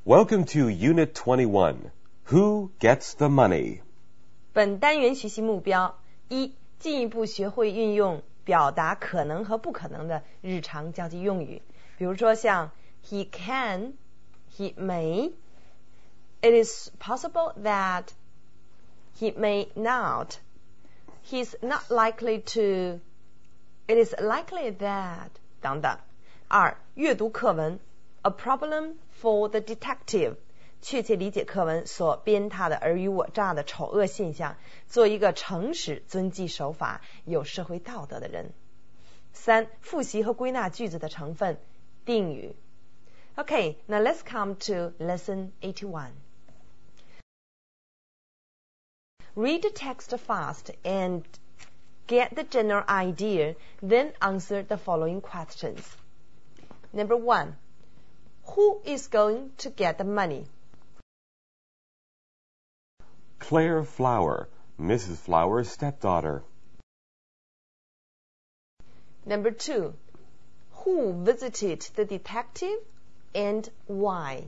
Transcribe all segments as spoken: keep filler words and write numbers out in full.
Welcome to Unit twenty-one. Who gets the money? 本单元学习目标一，进一步学会运用表达可能和不可能的日常交际用语，比如说像 he can, he may, it is possible that, he may not, he's not likely to, it is likely that 等等。二，阅读课文 A problem for the detective， 确切理解课文所鞭挞的尔虞我诈的丑恶现象，做一个诚实、遵纪守法、有社会道德的人。三，复习和归纳句子的成分，定语。Okay, now let's come to lesson eighty-one. Read the text fast and get the general idea, then answer the following questions. Number one, who is going to get the money? Claire Flower, Missus Flower's stepdaughter. Number two, who visited the detective and why?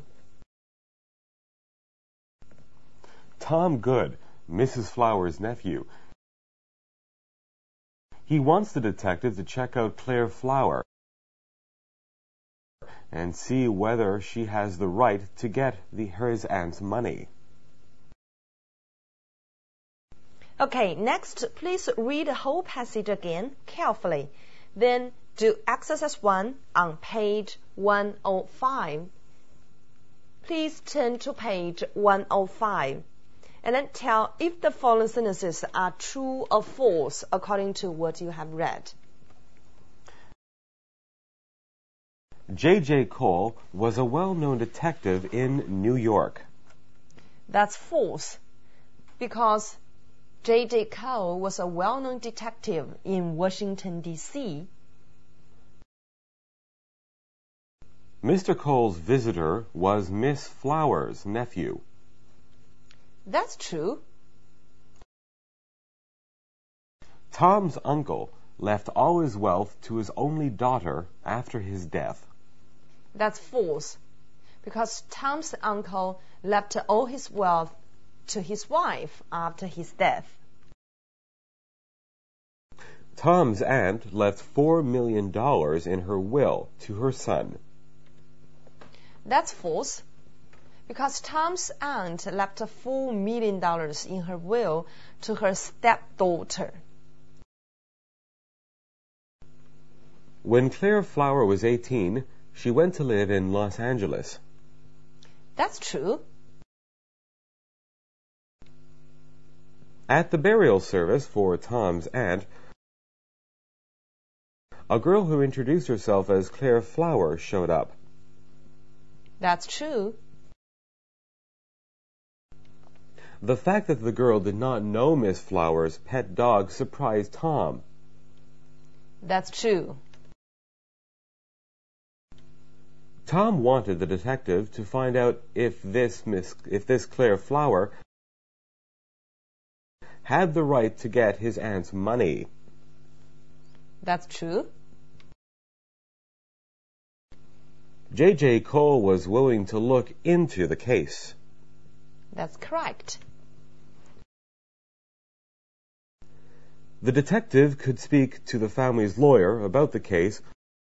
Tom Good, Missus Flower's nephew. He wants the detective to check out Claire Flower and see whether she has the right to get the, his aunt's money. Okay, next, please read the whole passage again carefully. Then do exercise one on page one oh five. Please turn to page one oh five. And then tell if the following sentences are true or false according to what you have read. J J Cole was a well-known detective in New York. That's false, because J J Cole was a well-known detective in Washington, D C Mister Cole's visitor was Miss Flower's nephew. That's true. Tom's uncle left all his wealth to his only daughter after his death. That's false, because Tom's uncle left all his wealth to his wife after his death. Tom's aunt left four million dollars in her will to her son. That's false, because Tom's aunt left four million dollars in her will to her stepdaughter. When Claire Flower was eighteen, she went to live in Los Angeles. That's true. At the burial service for Tom's aunt, a girl who introduced herself as Claire Flower showed up. That's true. The fact that the girl did not know Miss Flower's pet dog surprised Tom. That's true. Tom wanted the detective to find out if this Miss, if this Claire Flower had the right to get his aunt's money. That's true. J J Cole was willing to look into the case. That's correct. The detective could speak to the family's lawyer about the case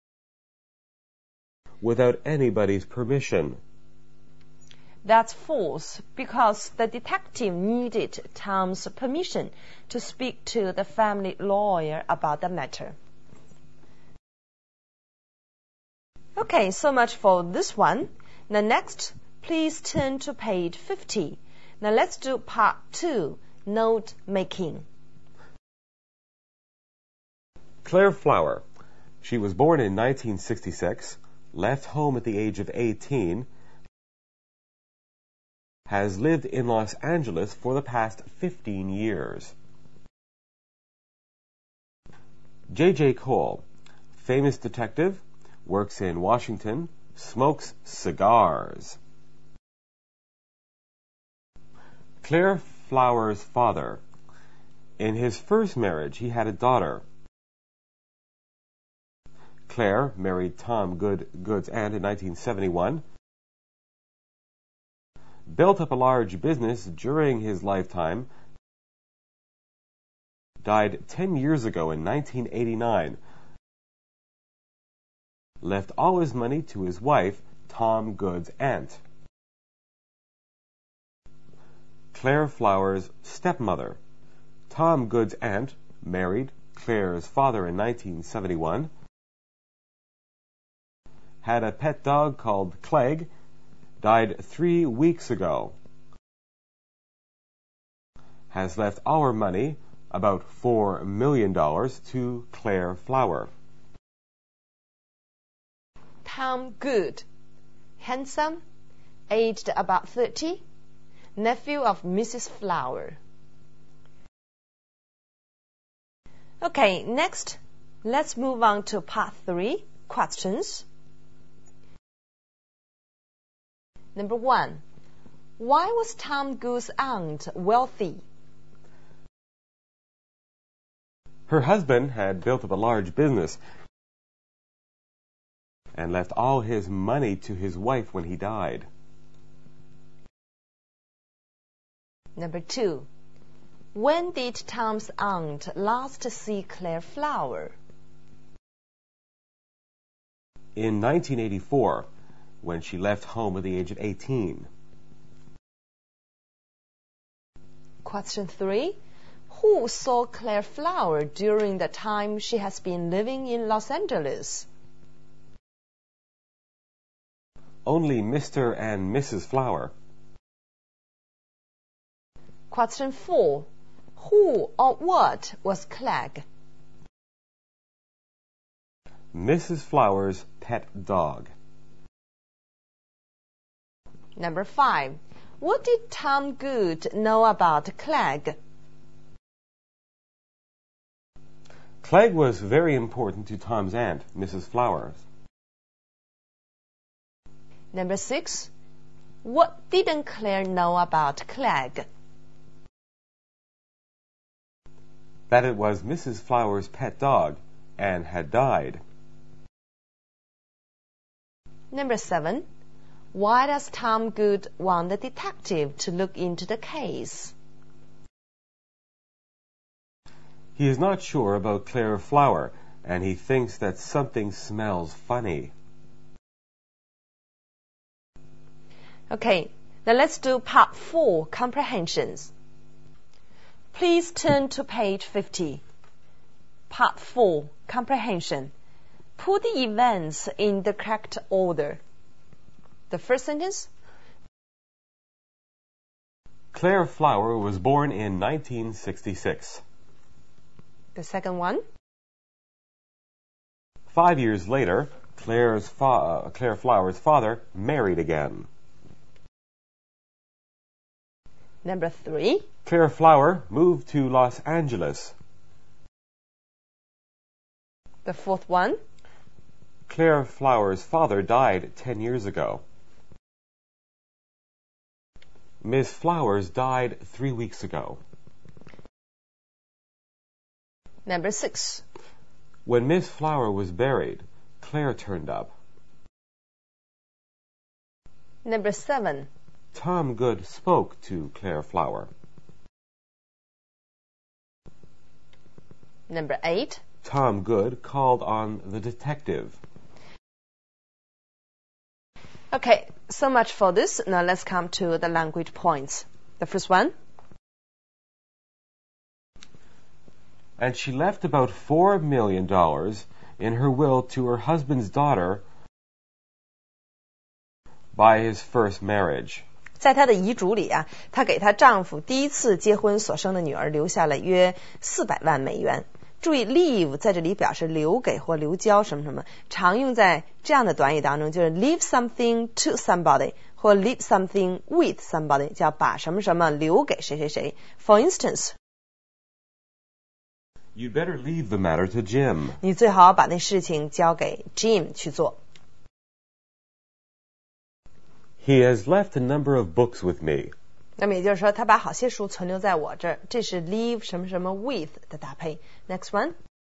without anybody's permission. That's false, because the detective needed Tom's permission to speak to the family lawyer about the matter. Okay, so much for this one. Now next, please turn to page fifty. Now let's do part two, note making. Claire Flower. She was born in nineteen sixty-six, left home at the age of eighteen, has lived in Los Angeles for the past fifteen years. J J Cole, famous detective, works in Washington, smokes cigars. Claire Flower's father. In his first marriage, he had a daughter. Claire married Tom Good, Good's aunt in nineteen seventy-one. built up a large business during his lifetime, died ten years ago in nineteen eighty-nine, left all his money to his wife, Tom Good's aunt. Claire Flower's stepmother. Tom Good's aunt married Claire's father in nineteen seventy-one, had a pet dog called Clegg, died three weeks ago, has left our money, about four million dollars, to Claire Flower. Tom Good, handsome, aged about thirty, nephew of Missus Flower. Okay, next, let's move on to part three, questions. Number one, why was Tom Good's aunt wealthy? Her husband had built up a large business and left all his money to his wife when he died. Number two, when did Tom's aunt last see Claire Flower? In nineteen eighty-four, when she left home at the age of eighteen. Question three, who saw Claire Flower during the time she has been living in Los Angeles? Only Mister and Missus Flower. Question four, who or what was Clegg? Missus Flower's pet dog. Number five, what did Tom Good know about Clegg? Clegg was very important to Tom's aunt, Missus Flower. Number six, what didn't Claire know about Clegg? That it was Missus Flower's pet dog and had died. Number seven, why does Tom Good want the detective to look into the case? He is not sure about Claire Flower, and he thinks that something smells funny. Okay, now let's do part four, comprehensions. Please turn to page fifty. Part four, comprehension. Put the events in the correct order. The first sentence. Claire Flower was born in nineteen sixty-six. The second one. Five years later, Claire's fa- uh, Claire Flower's father married again. Number three. Claire Flower moved to Los Angeles. The fourth one. Claire Flower's father died ten years ago. Miss Flowers died three weeks ago. Number six. When Miss Flower was buried, Claire turned up. Number seven. Tom Good spoke to Claire Flower. Number eight. Tom Good called on the detective. Okay, so much for this. Now let's come to the language points. The first one. And she left about four million dollars in her will to her husband's daughter by his first marriage. 在她的遗嘱里啊，她给她丈夫第一次结婚所生的女儿留下了约四百万美元。注意 leave 在这里表示留给或留交什么什么，常用在这样的短语当中，就是 leave something to somebody 或 leave something with somebody， 叫把什么什么留给谁谁谁。For instance, You'd better leave the matter to Jim. 你最好把那事情交给 Jim 去做。 He has left a number of books with me. 那么也就是说，他把好些书存留在我这儿，这是 leave 什么什么 with 的搭配。Next one.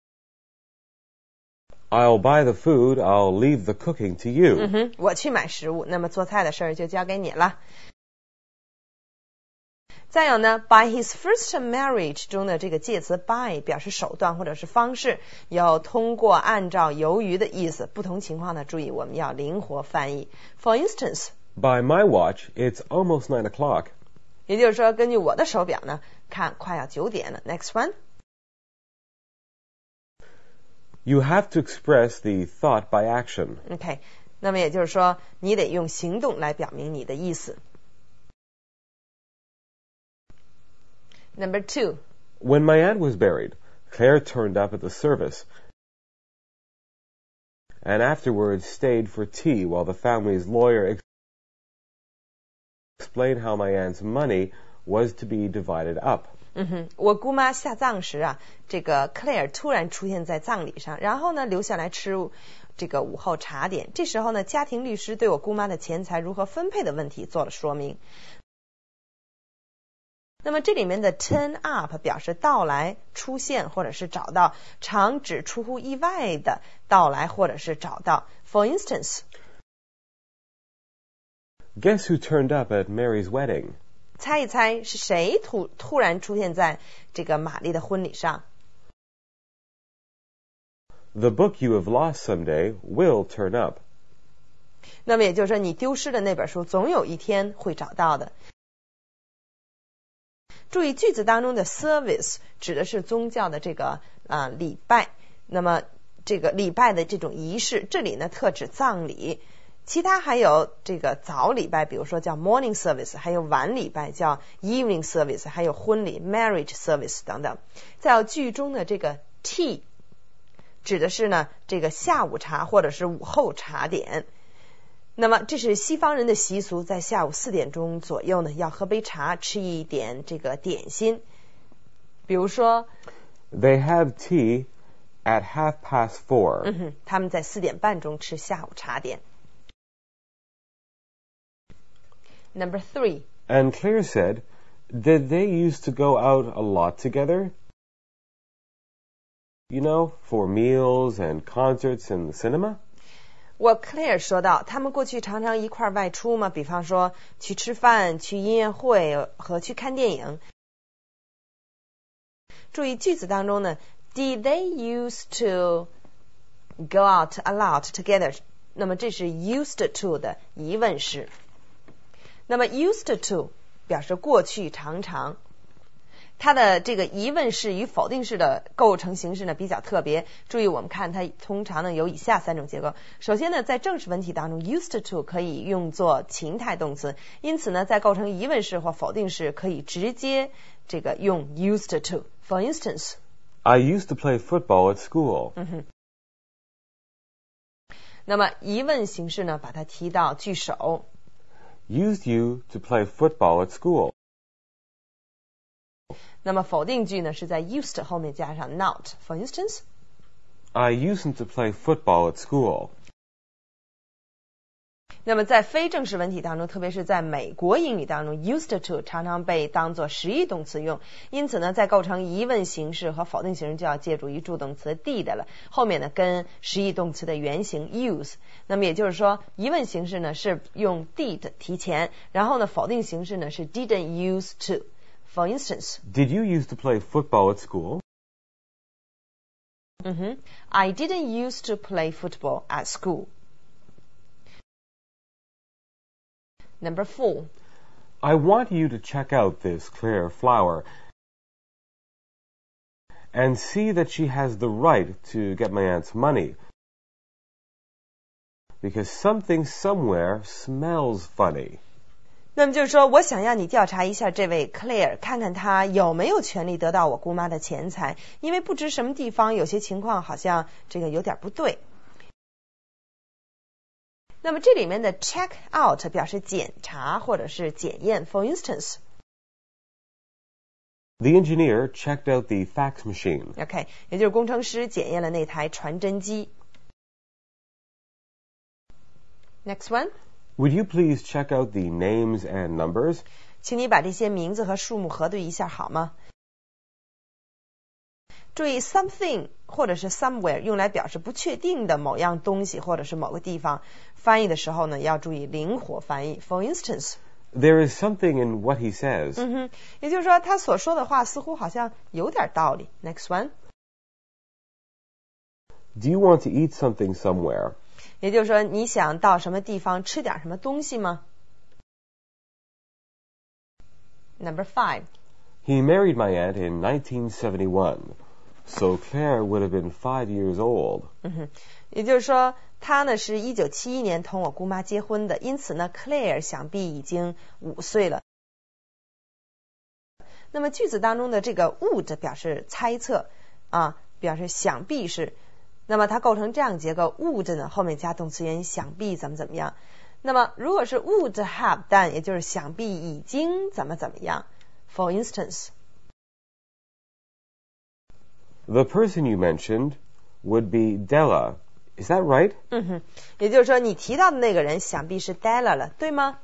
I'll buy the food, I'll leave the cooking to you. 嗯哼，我去买食物，那么做菜的事儿就交给你了。 再有呢 by his first marriage 中的这个介词 by 表示手段或者是方式，有通过、按照、由于的意思。不同情况呢，注意我们要灵活翻译。For instance, By my watch, it's almost nine o'clock. 也就是说，根据我的手表呢，看快要九点了。Next one. You have to express the thought by action. OK, 那么也就是说，你得用行动来表明你的意思。Number two. When my aunt was buried, Claire turned up at the service and afterwards stayed for tea while the family's lawyer ex- explained how my aunt's money was to be divided up. 嗯哼，我姑妈下葬时啊，这个 Claire 突然出现在葬礼上，然后呢留下来吃这个午后茶点。这时候呢，家庭律师对我姑妈的钱财如何分配的问题做了说明。那么这里面的 turn up 表示到来、出现或者是找到，常指出乎意外的到来或者是找到。For instance, Guess who turned up at Mary's wedding? 猜一猜是谁突突然出现在这个玛丽的婚礼上？ The book you have lost someday will turn up. 那么也就是说，你丢失的那本书总有一天会找到的。注意句子当中的 service 指的是宗教的这个啊礼拜，那么这个礼拜的这种仪式，这里呢特指葬礼，其他还有这个早礼拜，比如说叫 morning service， 还有晚礼拜叫 evening service， 还有婚礼 marriage service 等等。再有句中的这个 tea 指的是呢这个下午茶或者是午后茶点。那么这是西方人的习俗，在下午四点钟左右呢，要喝杯茶，吃一点这个点心。比如说 They have tea at half past four. 嗯哼，他们在四点半钟吃下午茶点。Number three. And Claire said, Did they used to go out a lot together? You know, for meals and concerts and the cinema? 我 Claire 说到，他们过去常常一块外出嘛，比方说去吃饭、去音乐会和去看电影。注意句子当中呢 ，Did they used to go out a lot together？ 那么这是 used to 的疑问式。那么 used to 表示过去常常。它的这个疑问式与否定式的构成形式呢比较特别，注意我们看它通常呢有以下三种结构。首先呢，在正式文体当中 used to 可以用作情态动词，因此呢在构成疑问式或否定式可以直接这个用 used to。 For instance, I used to play football at school. 嗯哼。那么疑问形式呢把它提到句首， Used you to play football at school. 那么否定句呢是在 used 后面加上 not。 For instance, I used to play football at school. 那么在非正式文体当中，特别是在美国英语当中 used to 常常被当作实义动词用，因此呢在构成疑问形式和否定形式就要借助于助动词 did 了，后面呢跟实义动词的原形 use。 那么也就是说疑问形式呢是用 did 提前，然后呢否定形式呢是 didn't use to。 For instance, Did you used to play football at school? 嗯哼 I didn't used to play football at school. Number four. I want you to check out this Claire flower and see that she has the right to get my aunt's money, because something somewhere smells funny. 那么就是说，我想让你调查一下这位 Claire， 看看她有没有权利得到我姑妈的钱财，因为不知什么地方有些情况好像这个有点不对。那么这里面的 check out 表示检查或者是检验。 For instance, The engineer checked out the fax machine. OK， 也就是工程师检验了那台传真机。Next one. Would you please check out the names and numbers? 请你把这些名字和数目核对一下好吗？注意 something 或者是 somewhere 用来表示不确定的某样东西或者是某个地方，翻译的时候呢要注意灵活翻译。For instance, There is something in what he says. 嗯哼，也就是说他所说的话似乎好像有点道理。Next one. Do you want to eat something somewhere? 也就是说你想到什么地方吃点什么东西吗？ Number five. He married my aunt in nineteen seventy-one, so Claire would have been five years old. 嗯哼，也就是说他呢是一九七一年同我姑妈结婚的，因此呢 Claire 想必已经五岁了。那么句子当中的这个 would 表示猜测啊，表示想必是，那么它构成这样结构 would 呢后面加动词原想必怎么怎么样。那么如果是 would have done， 也就是想必已经怎么怎么样。For instance, the person you mentioned would be Della. Is that right? 嗯哼，也就是说你提到的那个人想必是 Della 了，对吗？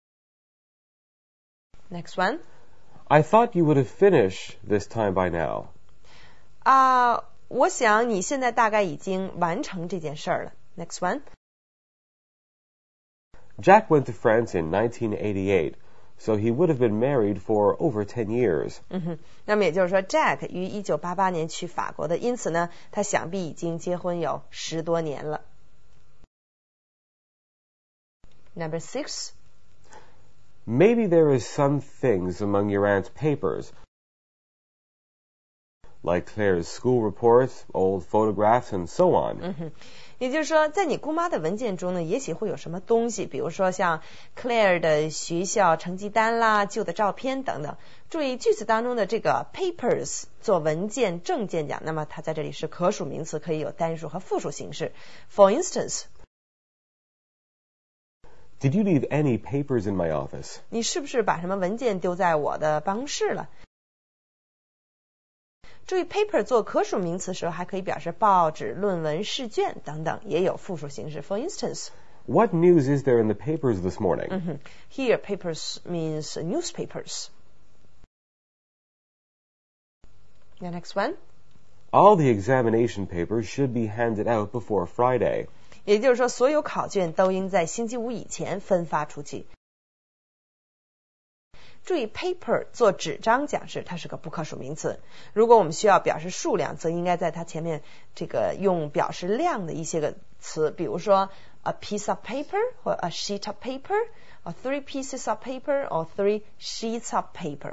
Next one. I thought you would have finished this time by now. 啊，我想你现在大概已经完成这件事儿了。Next one. Jack went to France in nineteen eighty-eight, so he would have been married for over ten years. 嗯哼，那么也就是说 Jack 于一九八八年去法国的，因此呢，他想必已经结婚有十多年了。Number six. Maybe there is some things among your aunt's papers, like Claire's school reports, old photographs, and so on. 嗯哼，也就是说，在你姑妈的文件中呢，也许会有什么东西，比如说像 Claire 的学校成绩单啦、旧的照片等等。注意句子当中的这个 papers 做文件、证件讲，那么它在这里是可数名词，可以有单数和复数形式。For instance, Did you leave any papers in my office? 你是不是把什么文件丢在我的办公室了？注意 paper 做可数名词时候，还可以表示报纸、论文、试卷等等，也有复数形式。For instance, What news is there in the papers this morning? 嗯哼 Here, papers means newspapers. The next one. All the examination papers should be handed out before Friday. 也就是说，所有考卷都应在星期五以前分发出去。注意 paper 做纸张讲是它是个不可数名词，如果我们需要表示数量，则应该在它前面这个用表示量的一些个词，比如说 a piece of paper 或 a sheet of paper or three pieces of paper or three sheets of paper.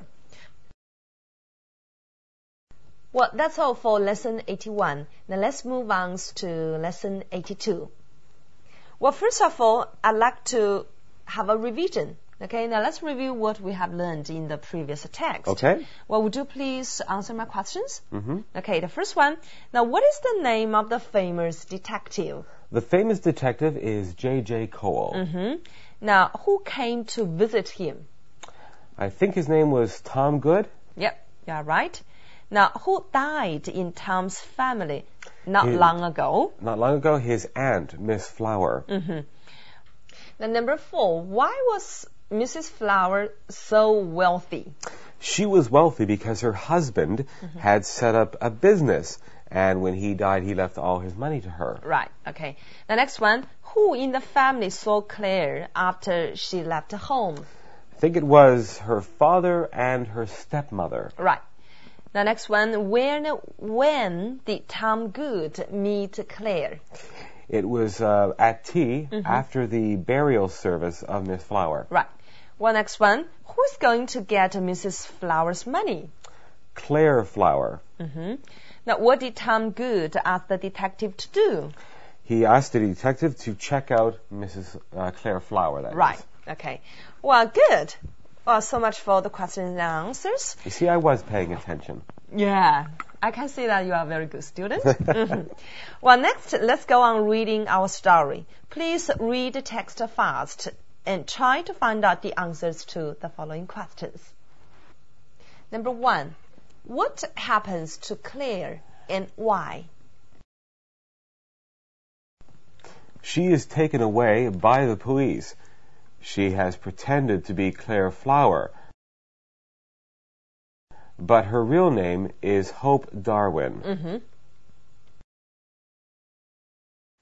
Well, that's all for lesson eighty-one. Now let's move on to lesson eighty-two. Well, first of all, I'd like to have a revision. Okay, now let's review what we have learned in the previous text. Okay. Well, would you please answer my questions? Mm-hmm. Okay, the first one. Now, what is the name of the famous detective? The famous detective is J J Cole. Mm-hmm. Now, who came to visit him? I think his name was Tom Good. Yep, you're right. Now, who died in Tom's family not His- long ago? Not long ago, his aunt, Miss Flower. Mm-hmm. Now, number four. Why was Missus Flower so wealthy? She was wealthy because her husband Mm-hmm. had set up a business, and when he died, he left all his money to her. Right, okay. The next one. Who in the family saw Claire after she left home? I think it was her father and her stepmother. Right. The next one. When, when did Tom Good meet Claire? It was uh, at tea after the burial service of Miss Flower. Right. Well, next one. Who's going to get Missus Flower's money? Claire Flower. Mm-hmm. Now, what did Tom Good ask the detective to do? He asked the detective to check out Missus Uh, Claire Flower. That is. Right. Okay. Well, good. Well, so much for the questions and answers. You see, I was paying attention. Yeah. I can see that you are a very good student. Mhm. Well, next, let's go on reading our story. Please read the text fast and try to find out the answers to the following questions. Number one, what happens to Claire and why? She is taken away by the police. She has pretended to be Claire Flower, but her real name is Hope Darwin. Mm-hmm.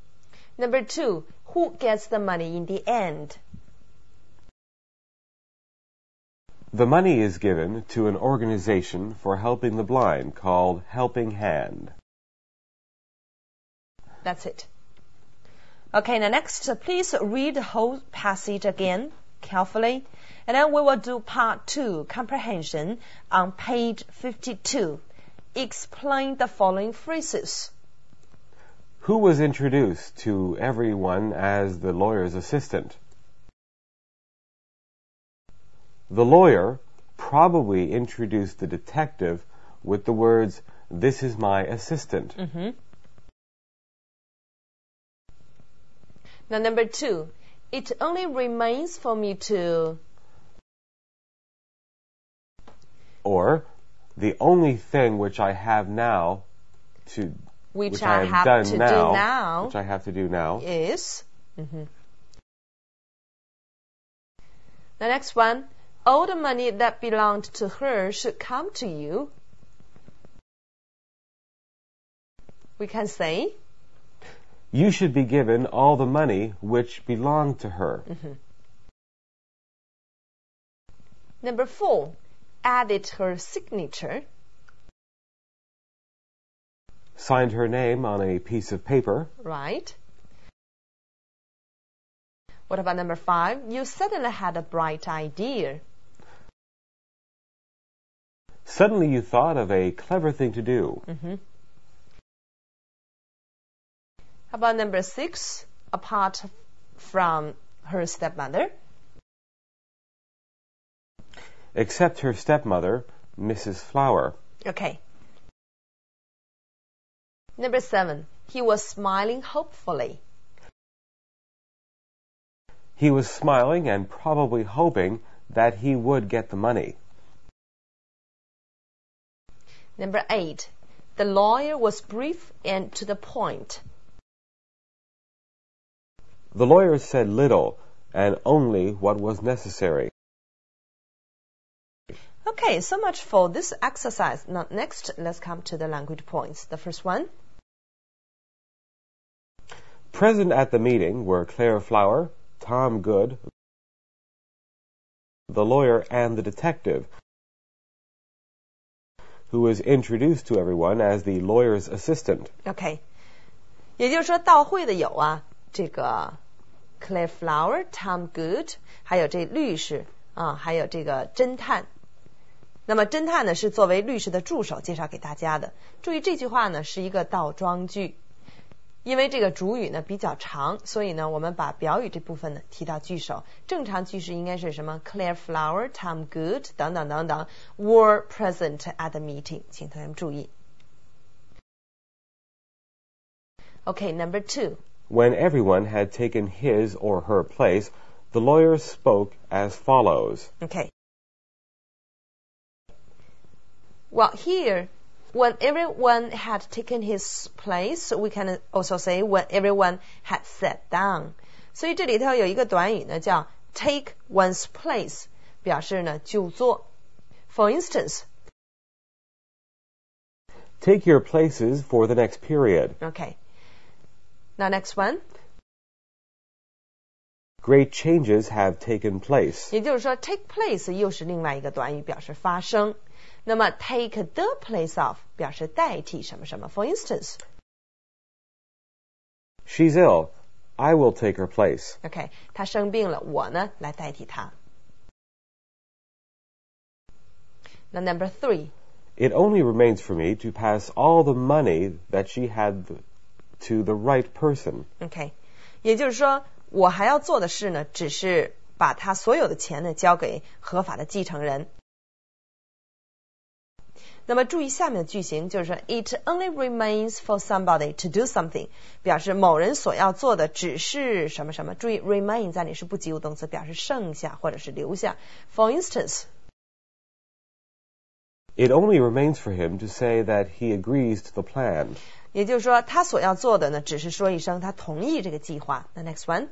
Number two, who gets the money in the end? The money is given to an organization for helping the blind called Helping Hand. That's it. Okay, now next, please read the whole passage again carefully, and then we will do part two, comprehension, on page fifty-two. Explain the following phrases. Who was introduced to everyone as the lawyer's assistant? The lawyer probably introduced the detective with the words, "This is my assistant." Mm-hmm. Now, number two, it only remains for me to... Or, the only thing which I have now to... Which, which I, I have, have done to now, do now. Which I have to do now. Is... Mm-hmm. The next one, all the money that belonged to her should come to you. We can say... You should be given all the money which belonged to her. Mm-hmm. Number four, added her signature. Signed her name on a piece of paper. Right. What about number five? You suddenly had a bright idea. Suddenly you thought of a clever thing to do. Mm-hmm. How about number six? Apart from her stepmother. Except her stepmother, Missus Flower. Okay. Number seven. He was smiling hopefully. He was smiling and probably hoping that he would get the money. Number eight. The lawyer was brief and to the point. The lawyer said little and only what was necessary. Okay, so much for this exercise. Now, next, let's come to the language points. The first one. Present at the meeting were Claire Flower, Tom Good, the lawyer, and the detective, who was introduced to everyone as the lawyer's assistant. Okay. 也就是说，到会的有啊，这个 Claire Flower, Tom Good, 还有这律师啊，还有这个侦探。那么侦探呢是作为律师的助手介绍给大家的。注意这句话呢是一个倒装句，因为这个主语呢比较长，所以呢我们把表语这部分呢提到句首。正常句式应该是什么 Claire Flower, Tom Good 等等等等 were present at the meeting， 请同学们注意。Okay, number two. When everyone had taken his or her place, the lawyer spoke as follows. Okay. Well, here, when everyone had taken his place, we can also say when everyone had sat down. 所以这里头有一个短语呢，叫 take one's place， 表示呢就坐。For instance, take your places for the next period. Okay. Now next one. Great changes have taken place. 也就是说 take place 又是另外一个短语，表示发生。那么 take the place of 表示代替什么什么。For instance, she's ill. I will take her place. Okay, 她生病了，我呢来代替她。Now number three. It only remains for me to pass all the money that she had to the right person. Okay, 也就是说，我还要做的事呢，只是把她所有的钱呢交给合法的继承人。那么注意下面的句型，就是说 it only remains for somebody to do something， 表示某人所要做的只是什么什么。注意 remain 在这里是不及物动词，表示剩下或者是留下。For instance, it only remains for him to say that he agrees to the plan. 也就是说，他所要做的呢，只是说一声他同意这个计划。那 next one.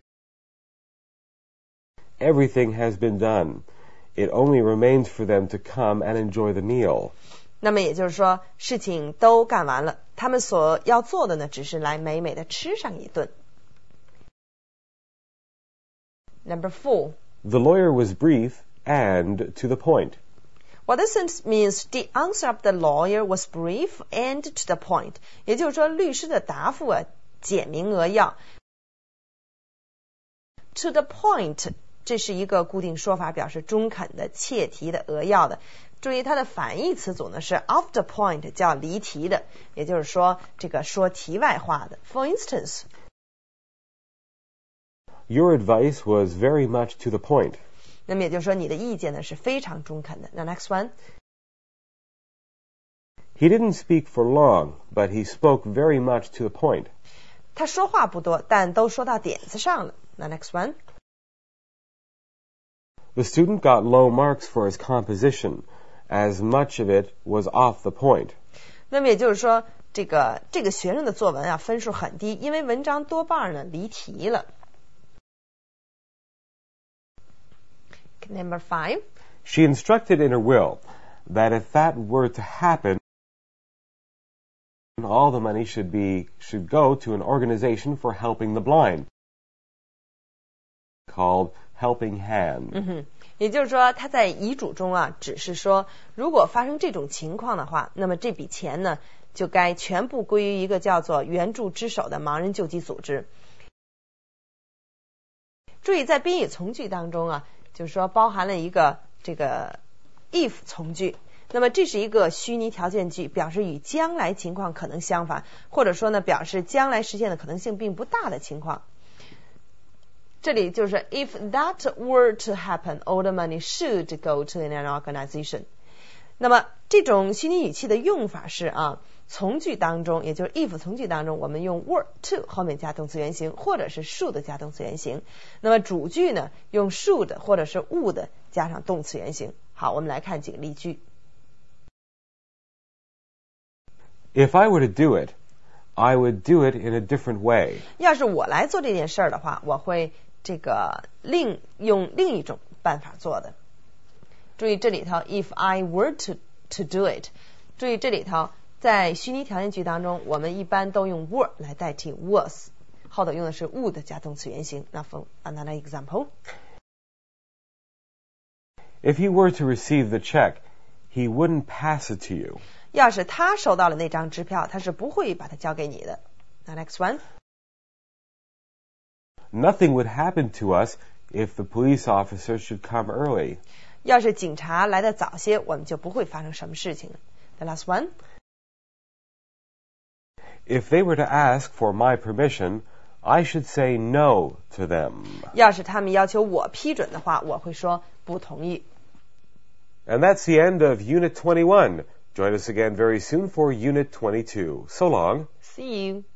Everything has been done. It only remains for them to come and enjoy the meal. 那么也就是说，事情都干完了，他们所要做的呢，只是来美美的吃上一顿。Number four. The lawyer was brief and to the point. Well, this sentence means the answer of the lawyer was brief and to the point. 也就是说，律师的答复啊，简明扼要。To the point， 这是一个固定说法，表示中肯的、切题的、扼要的。注意它的反义词组呢是 off the point， 叫离题的，也就是说这个说题外话的。For instance, Your advice was very much to the point. 那么也就是说你的意见呢是非常中肯的。那 next one, He didn't speak for long, but he spoke very much to the point. 他说话不多，但都说到点子上了。那 next one, The student got low marks for his composition, as much of it was off the point. 那么也就是说，这个这个学生的作文啊分数很低，因为文章多半呢离题了。Number five, She instructed in her will that if that were to happen, all the money should be should go to an organization for helping the blind, called Helping Hand. 嗯哼，也就是说他在遗嘱中啊，只是说如果发生这种情况的话，那么这笔钱呢就该全部归于一个叫做援助之手的盲人救济组织。注意在宾语从句当中啊，就是说包含了一个这个 if 从句，那么这是一个虚拟条件句，表示与将来情况可能相反，或者说呢表示将来实现的可能性并不大的情况。这里就是 if that were to happen, all the money should go to an organization. 那么这种虚拟语气的用法是啊，从句当中，也就是 if 从句当中，我们用 were to 后面加动词原形，或者是 should 加动词原形。那么主句呢，用 should 或者是 would 加上动词原形。好，我们来看几个例句。 If I were to do it, I would do it in a different way. 要是我来做这件事儿的话，我会这个另用另一种办法做的。注意这里头 if I were to to do it， 注意这里头在虚拟条件句当中，我们一般都用 were 来代替 was， 后头用的是 would 加动词原形。那 for another example, If he were to receive the check, he wouldn't pass it to you. 要是他收到了那张支票，他是不会把它交给你的。那 next one, Nothing would happen to us if the police officer should come early. 要是警察来的早些，我们就不会发生什么事情了。The last one, If they were to ask for my permission, I should say no to them. 要是他们要求我批准的话，我会说不同意。 And that's the end of Unit twenty-one. Join us again very soon for Unit twenty-two. So long. See you.